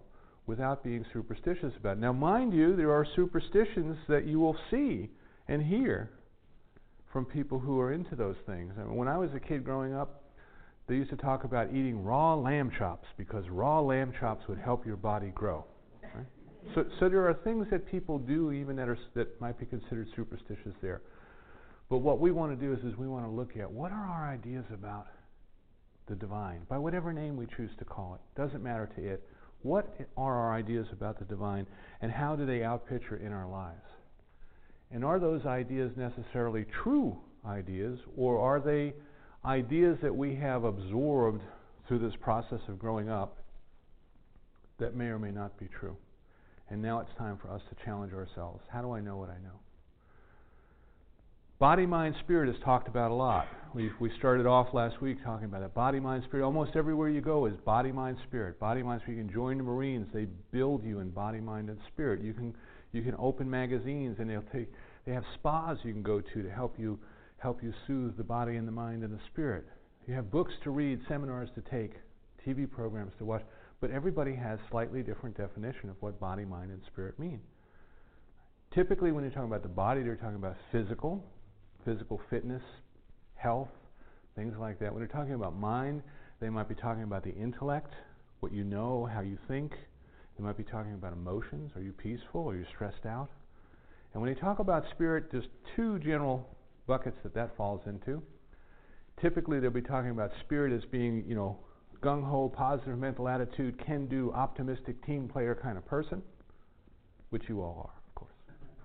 without being superstitious about it. Now, mind you, there are superstitions that you will see and hear from people who are into those things. I mean, when I was a kid growing up, they used to talk about eating raw lamb chops because raw lamb chops would help your body grow. Right? So there are things that people do even that might be considered superstitious there. But what we want to do is we want to look at what are our ideas about the divine, by whatever name we choose to call it. Doesn't matter to it. What are our ideas about the divine, and how do they outpicture in our lives? And are those ideas necessarily true ideas, or are they ideas that we have absorbed through this process of growing up that may or may not be true? And now it's time for us to challenge ourselves. How do I know what I know? Body, mind, spirit is talked about a lot. We started off last week talking about it. Body, mind, spirit. Almost everywhere you go is body, mind, spirit. Body, mind, spirit. You can join the Marines. They build you in body, mind, and spirit. You can open magazines, and they have spas you can go to help you soothe the body and the mind and the spirit. You have books to read, seminars to take, TV programs to watch. But everybody has slightly different definition of what body, mind, and spirit mean. Typically, when you're talking about the body, they're talking about physical fitness, health, things like that. When they're talking about mind, they might be talking about the intellect, what you know, how you think. They might be talking about emotions. Are you peaceful? Are you stressed out? And when they talk about spirit, there's two general buckets that falls into. Typically, they'll be talking about spirit as being, gung-ho, positive mental attitude, can-do, optimistic, team player kind of person, which you all are, of course.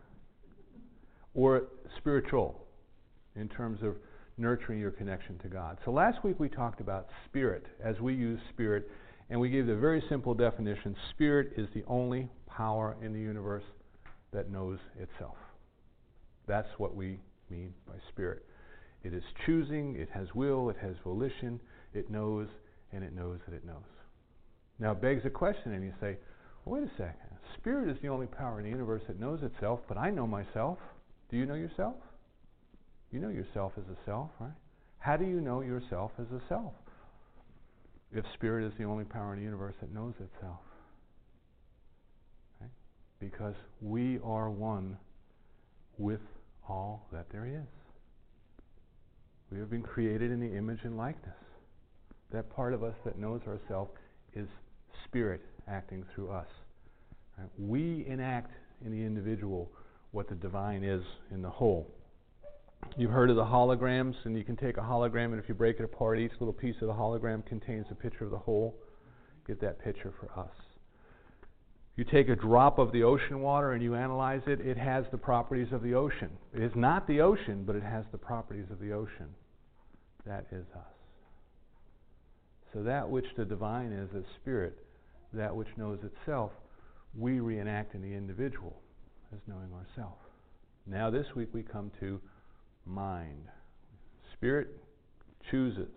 Or spiritual, in terms of nurturing your connection to God. So last week we talked about spirit, as we use spirit, and we gave the very simple definition. Spirit is the only power in the universe that knows itself. That's what we mean by spirit. It is choosing, it has will, it has volition, it knows, and it knows that it knows. Now it begs a question, and you say, well, wait a second. Spirit is the only power in the universe that knows itself, but I know myself. Do you know yourself? You know yourself as a self, right? How do you know yourself as a self? If spirit is the only power in the universe that knows itself. Right? Because we are one with all that there is. We have been created in the image and likeness. That part of us that knows ourselves is spirit acting through us. Right? We enact in the individual what the divine is in the whole. You've heard of the holograms, and you can take a hologram, and if you break it apart, each little piece of the hologram contains a picture of the whole. Get that picture for us. You take a drop of the ocean water and you analyze it, it has the properties of the ocean. It is not the ocean, but it has the properties of the ocean. That is us. So that which the divine is spirit, that which knows itself, we reenact in the individual as knowing ourself. Now this week we come to mind. Spirit chooses.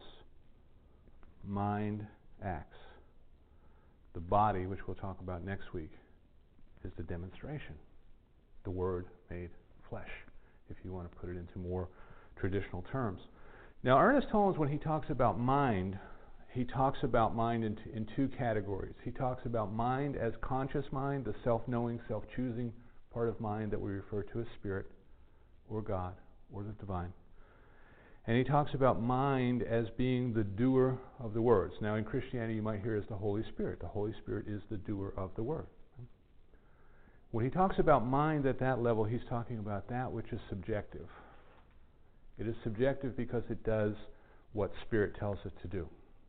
Mind acts. The body, which we'll talk about next week, is the demonstration. The Word made flesh, if you want to put it into more traditional terms. Now, Ernest Holmes, when he talks about mind, he talks about mind in two categories. He talks about mind as conscious mind, the self-knowing, self-choosing part of mind that we refer to as spirit, or God, or the divine. And he talks about mind as being the doer of the words. Now in Christianity you might hear as the Holy Spirit. The Holy Spirit is the doer of the word. When he talks about mind at that level, he's talking about that which is subjective. It is subjective because it does what Spirit tells it to do.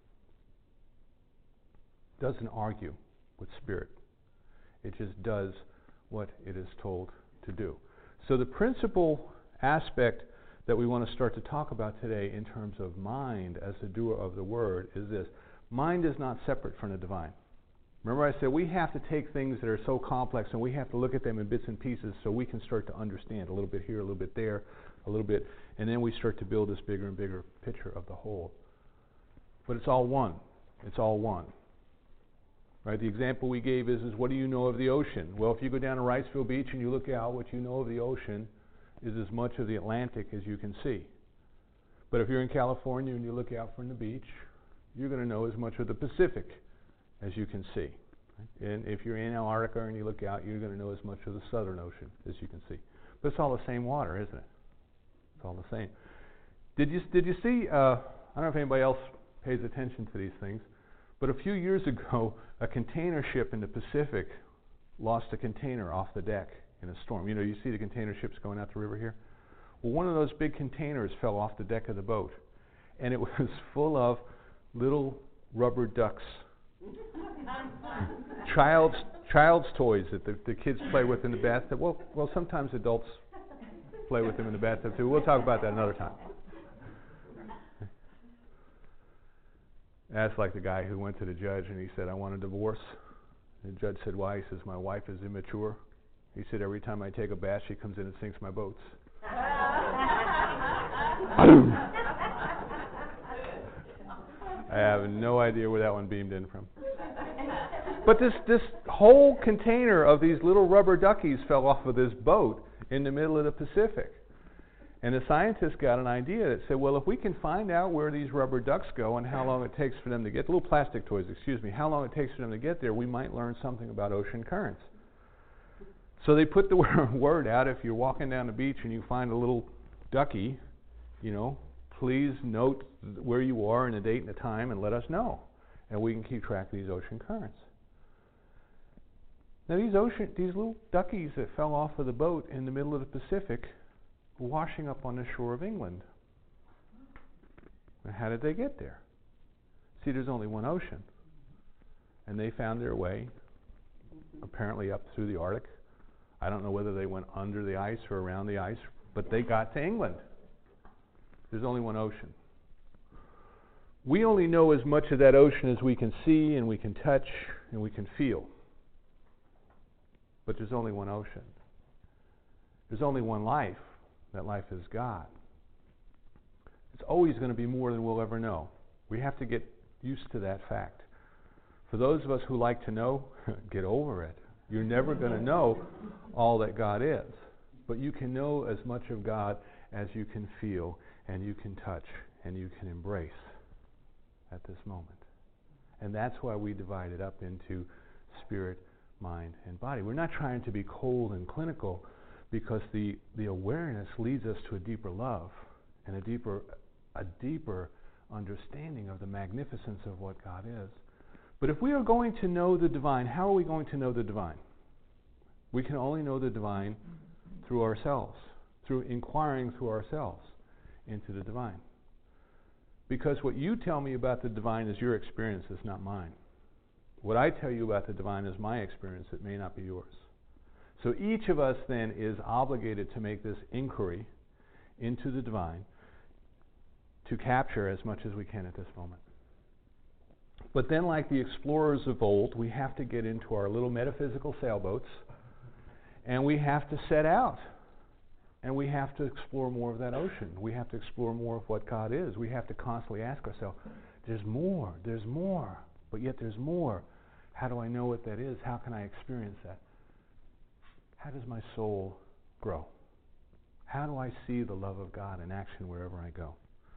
It doesn't argue with Spirit. It just does what it is told to do. So the principal aspect that we want to start to talk about today in terms of mind as the doer of the word is this. Mind is not separate from the divine. Remember I said we have to take things that are so complex and we have to look at them in bits and pieces so we can start to understand a little bit here, a little bit there, a little bit, and then we start to build this bigger and bigger picture of the whole. But it's all one. It's all one. Right? The example we gave is what do you know of the ocean? Well, if you go down to Wrightsville Beach and you look out, what you know of the ocean is as much of the Atlantic as you can see. But if you're in California and you look out from the beach, you're going to know as much of the Pacific as you can see. And if you're in Antarctica and you look out, you're going to know as much of the Southern Ocean as you can see. But it's all the same water, isn't it? It's all the same. Did you see, I don't know if anybody else pays attention to these things, but a few years ago, a container ship in the Pacific lost a container off the deck in a storm. You know, you see the container ships going out the river here? Well, one of those big containers fell off the deck of the boat, and it was full of little rubber ducks. Child's toys that the kids play with in the bathtub. Well, sometimes adults play with them in the bathtub too. We'll talk about that another time. That's like the guy who went to the judge and he said, "I want a divorce." And the judge said, "Why?" He says, "My wife is immature." He said, "Every time I take a bath, she comes in and sinks my boats." I have no idea where that one beamed in from. But this whole container of these little rubber duckies fell off of this boat in the middle of the Pacific. And the scientists got an idea that said, well, if we can find out where these rubber ducks go and how long it takes for them to get, little plastic toys, how long it takes for them to get there, we might learn something about ocean currents. So they put the word out, if you're walking down the beach and you find a little ducky, please note where you are and the date and the time and let us know. And we can keep track of these ocean currents. Now these little duckies that fell off of the boat in the middle of the Pacific were washing up on the shore of England. And how did they get there? See, there's only one ocean. And they found their way, apparently up through the Arctic. I don't know whether they went under the ice or around the ice, but they got to England. There's only one ocean. We only know as much of that ocean as we can see and we can touch and we can feel. But there's only one ocean. There's only one life. That life is God. It's always going to be more than we'll ever know. We have to get used to that fact. For those of us who like to know, get over it. You're never going to know all that God is. But you can know as much of God as you can feel and you can touch and you can embrace at this moment. And that's why we divide it up into spirit, mind, and body. We're not trying to be cold and clinical, because the awareness leads us to a deeper love and a deeper understanding of the magnificence of what God is. But if we are going to know the divine, how are we going to know the divine? We can only know the divine through ourselves, through inquiring through ourselves into the divine. Because what you tell me about the divine is your experience, it's not mine. What I tell you about the divine is my experience, it may not be yours. So each of us then is obligated to make this inquiry into the divine to capture as much as we can at this moment. But then, like the explorers of old, we have to get into our little metaphysical sailboats and we have to set out and we have to explore more of that ocean. We have to explore more of what God is. We have to constantly ask ourselves, there's more, but yet there's more. How do I know what that is? How can I experience that? How does my soul grow? How do I see the love of God in action wherever I go?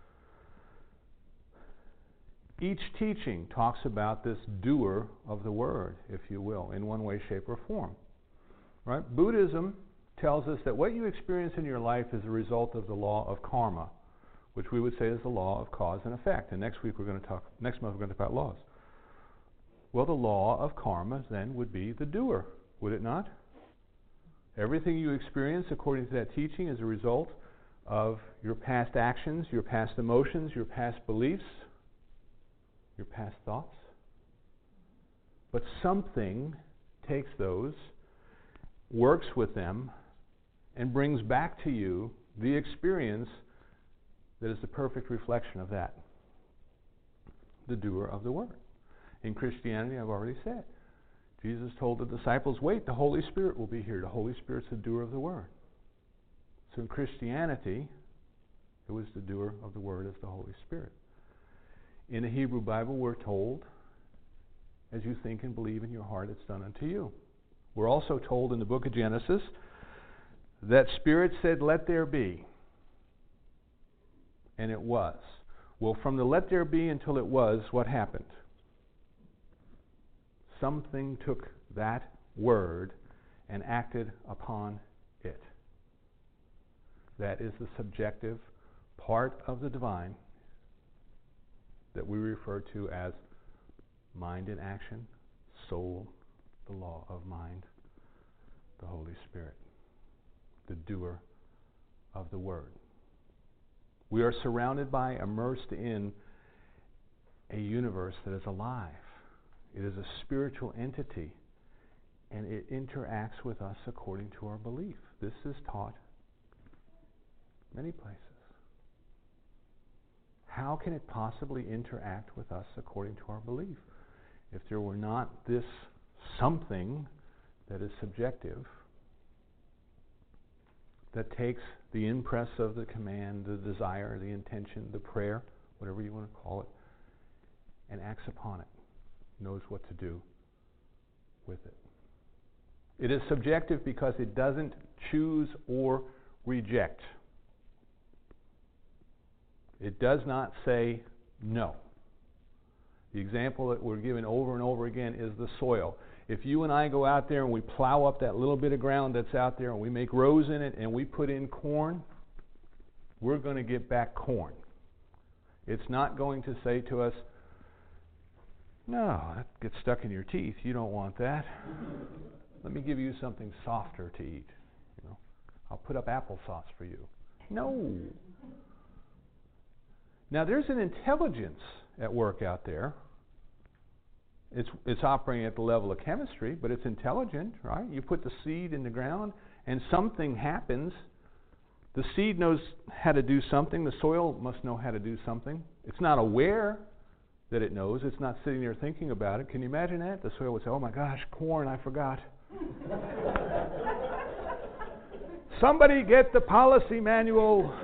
Each teaching talks about this doer of the word, if you will, in one way, shape, or form. Right? Buddhism tells us that what you experience in your life is a result of the law of karma, which we would say is the law of cause and effect. And next month we're going to talk about laws. Well, the law of karma then would be the doer, would it not? Everything you experience, according to that teaching, is a result of your past actions, your past emotions, your past beliefs, your past thoughts. But something takes those, works with them, and brings back to you the experience that is the perfect reflection of that. The doer of the word. In Christianity, I've already said, Jesus told the disciples, wait, the Holy Spirit will be here. The Holy Spirit's the doer of the word. So in Christianity, it was the doer of the word as the Holy Spirit. In the Hebrew Bible, we're told, as you think and believe in your heart, it's done unto you. We're also told in the book of Genesis that Spirit said, let there be. And it was. Well, from the let there be until it was, what happened? something took that word and acted upon it. That is the subjective part of the divine that we refer to as mind in action, soul, the law of mind, the Holy Spirit, the doer of the word. We are surrounded by, immersed in a universe that is alive. It is a spiritual entity, and it interacts with us according to our belief. This is taught many places. How can it possibly interact with us according to our belief? If there were not this something that is subjective, that takes the impress of the command, the desire, the intention, the prayer, whatever you want to call it, and acts upon it, knows what to do with it. It is subjective because it doesn't choose or reject. It does not say no. The example that we're given over and over again is the soil. If you and I go out there and we plow up that little bit of ground that's out there and we make rows in it and we put in corn, we're going to get back corn. It's not going to say to us, no, that gets stuck in your teeth. You don't want that. Let me give you something softer to eat. You know, I'll put up applesauce for you. No. Now there's an intelligence at work out there. It's operating at the level of chemistry, but it's intelligent, right? You put the seed in the ground and something happens. The seed knows how to do something. The soil must know how to do something. It's not aware that it knows. It's not sitting there thinking about it. Can you imagine that? The soil would say, oh my gosh, corn, I forgot. Somebody get the policy manual.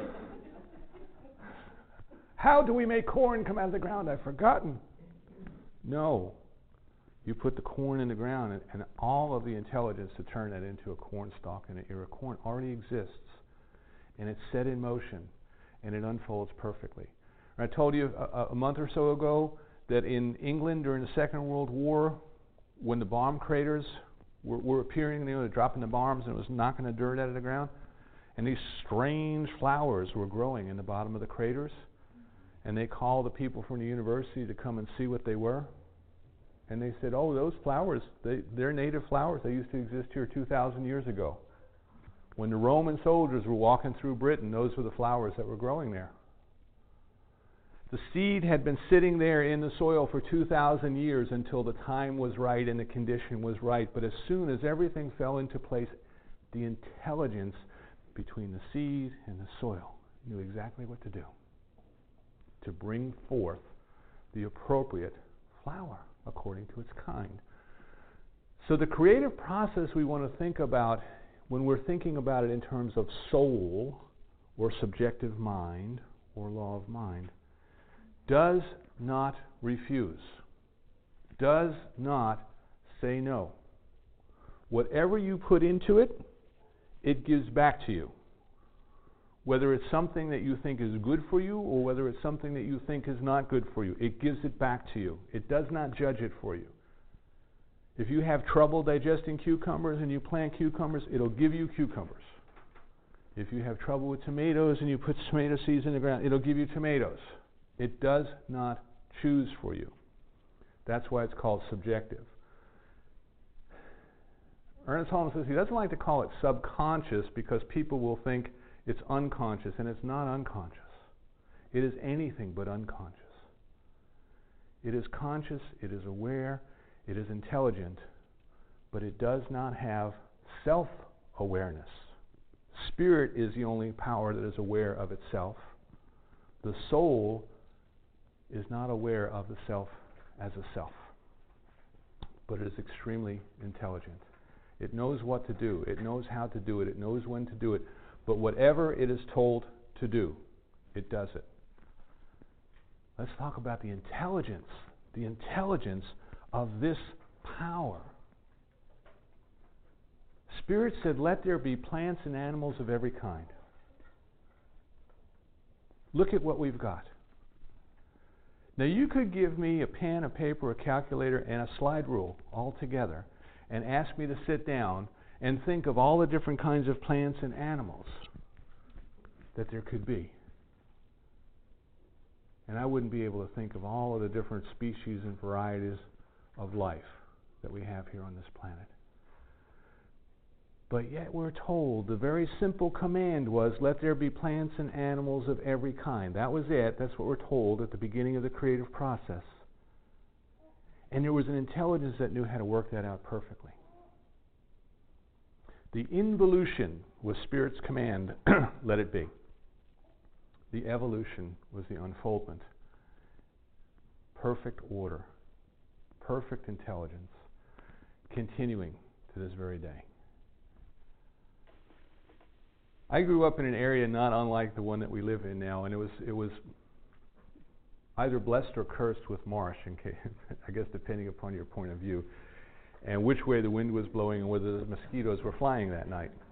How do we make corn come out of the ground? I've forgotten. No. You put the corn in the ground, and all of the intelligence to turn that into a corn stalk and an ear of corn already exists. And it's set in motion, and it unfolds perfectly. I told you a month or so ago that in England during the Second World War, when the bomb craters were appearing, they were dropping the bombs and it was knocking the dirt out of the ground, and these strange flowers were growing in the bottom of the craters, and they called the people from the university to come and see what they were. And they said, oh, those flowers, they're native flowers. They used to exist here 2,000 years ago. When the Roman soldiers were walking through Britain, those were the flowers that were growing there. The seed had been sitting there in the soil for 2,000 years until the time was right and the condition was right. But as soon as everything fell into place, the intelligence between the seed and the soil knew exactly what to do to bring forth the appropriate flower according to its kind. So the creative process we want to think about when we're thinking about it in terms of soul or subjective mind or law of mind does not refuse, does not say no. Whatever you put into it, it gives back to you. Whether it's something that you think is good for you or whether it's something that you think is not good for you, it gives it back to you. It does not judge it for you. If you have trouble digesting cucumbers and you plant cucumbers, it'll give you cucumbers. If you have trouble with tomatoes and you put tomato seeds in the ground, it'll give you tomatoes. It does not choose for you. That's why it's called subjective. Ernest Holmes says he doesn't like to call it subconscious because people will think it's unconscious, and it's not unconscious. It is anything but unconscious. It is conscious, it is aware, it is intelligent, but it does not have self-awareness. Spirit is the only power that is aware of itself. The soul is not aware of the self as a self, but it is extremely intelligent. It knows what to do. It knows how to do it. It knows when to do it. But whatever it is told to do, it does it. Let's talk about the intelligence of this power. Spirit said, let there be plants and animals of every kind. Look at what we've got. Now, you could give me a pen, a paper, a calculator, and a slide rule all together and ask me to sit down and think of all the different kinds of plants and animals that there could be. And I wouldn't be able to think of all of the different species and varieties of life that we have here on this planet. But yet we're told the very simple command was, let there be plants and animals of every kind. That was it. That's what we're told at the beginning of the creative process. And there was an intelligence that knew how to work that out perfectly. The involution was Spirit's command, let it be. The evolution was the unfoldment. Perfect order, perfect intelligence, continuing to this very day. I grew up in an area not unlike the one that we live in now, and it was either blessed or cursed with marsh, I guess depending upon your point of view, and which way the wind was blowing and whether the mosquitoes were flying that night.